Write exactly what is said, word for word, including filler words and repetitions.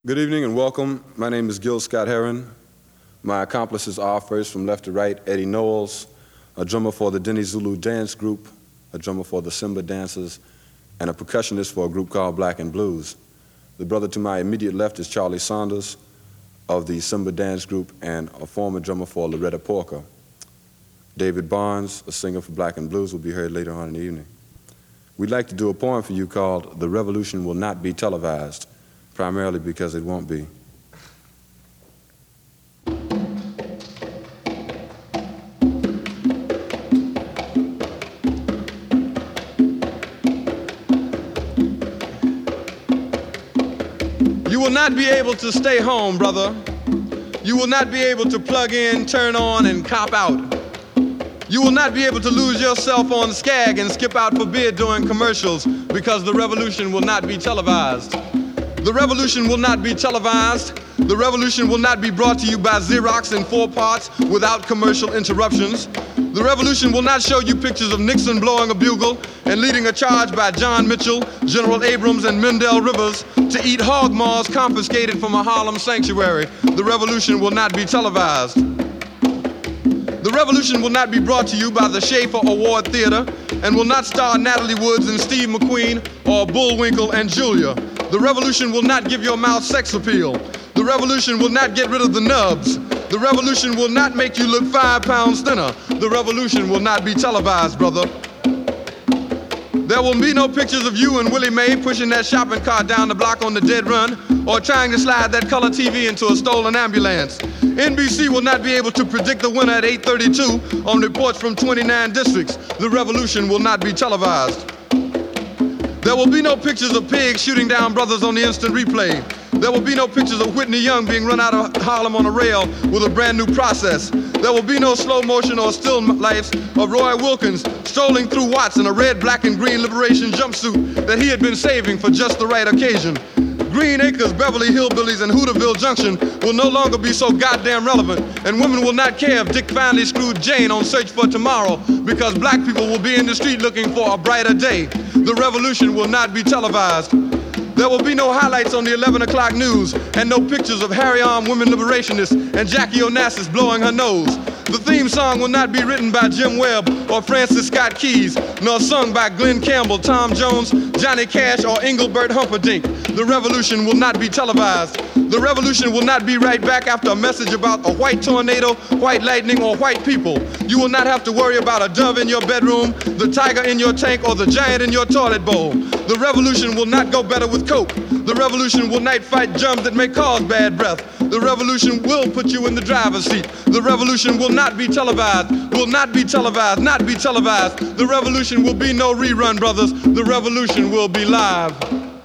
Good evening and welcome. My name is Gil Scott Heron. My accomplices are, first from left to right, Eddie Knowles, a drummer for the Denny Zulu Dance Group, a drummer for the Simba Dancers, and a percussionist for a group called Black and Blues. The brother to my immediate left is Charlie Saunders of the Simba Dance Group and a former drummer for Loretta Porker. David Barnes, a singer for Black and Blues, will be heard later on in the evening. We'd like to do a poem for you called "The Revolution Will Not Be Televised," primarily because it won't be. You will not be able to stay home, brother. You will not be able to plug in, turn on, and cop out. You will not be able to lose yourself on Skag and skip out for beer during commercials because the revolution will not be televised. The revolution will not be televised. The revolution will not be brought to you by Xerox in four parts without commercial interruptions. The revolution will not show you pictures of Nixon blowing a bugle and leading a charge by John Mitchell, General Abrams, and Mendel Rivers to eat hog maws confiscated from a Harlem sanctuary. The revolution will not be televised. The revolution will not be brought to you by the Schaefer Award Theater and will not star Natalie Woods and Steve McQueen or Bullwinkle and Julia. The revolution will not give your mouth sex appeal. The revolution will not get rid of the nubs. The revolution will not make you look five pounds thinner. The revolution will not be televised, brother. There will be no pictures of you and Willie Mae pushing that shopping cart down the block on the dead run or trying to slide that color T V into a stolen ambulance. N B C will not be able to predict the winner at eight thirty-two on reports from twenty-nine districts. The revolution will not be televised. There will be no pictures of pigs shooting down brothers on the instant replay. There will be no pictures of Whitney Young being run out of Harlem on a rail with a brand new process. There will be no slow motion or still lifes of Roy Wilkins strolling through Watts in a red, black, and green liberation jumpsuit that he had been saving for just the right occasion. Green Acres, Beverly Hillbillies, and Hooterville Junction will no longer be so goddamn relevant, and women will not care if Dick finally screwed Jane on Search for Tomorrow because black people will be in the street looking for a brighter day. The revolution will not be televised. There will be no highlights on the eleven o'clock news and no pictures of Harry-armed women liberationists and Jackie Onassis blowing her nose. The theme song will not be written by Jim Webb or Francis Scott Keys, nor sung by Glenn Campbell, Tom Jones, Johnny Cash, or Engelbert Humperdinck. The revolution will not be televised. The revolution will not be right back after a message about a white tornado, white lightning, or white people. You will not have to worry about a dove in your bedroom, the tiger in your tank, or the giant in your toilet bowl. The revolution will not go better with coke. The revolution will not fight germs that may cause bad breath. The revolution will put you in the driver's seat. The revolution will not be televised, will not be televised, not be televised. The revolution will be no rerun, brothers. The revolution will be live.